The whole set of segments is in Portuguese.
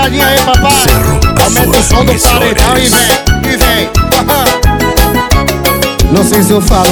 pegadinha aí, papai. Aumenta o som do paredão e vem, e vem. Não sei se eu falo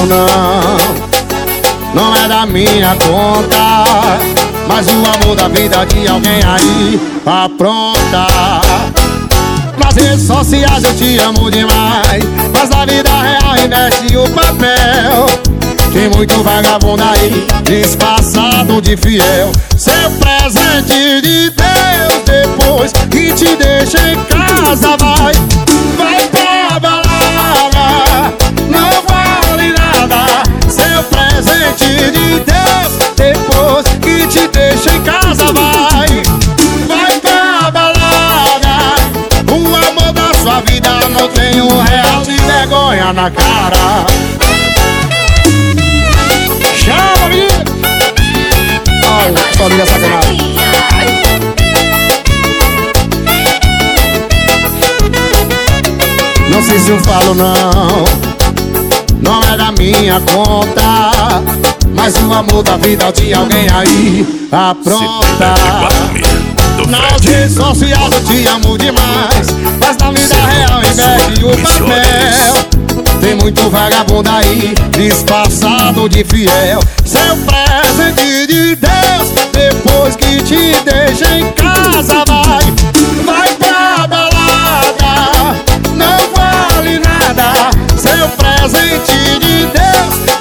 não é da minha conta, mas o amor da vida de alguém aí apronta. Nas redes sociais eu te amo demais, mas na vida real investe o papel. Tem muito vagabundo aí, disfarçado de fiel. Seu presente de Deus, depois que te deixa em casa, vai pra balada, não vale nada. Seu presente de Deus, depois que te deixa em casa, vai pra balada. O amor da sua vida não tem um real de vergonha na cara. Chama, menino! Ai, só liga sacanagem. Não sei se eu falo não é da minha conta, mas o amor da vida de alguém aí apronta. Nas redes sociais eu te amo demais, mas na vida real investe o papel. Tem muito vagabundo aí, disfarçado de fiel. Seu presente de Deus, depois que te deixa em casa, vai pra balada, não vale nada. Seu presente de Deus,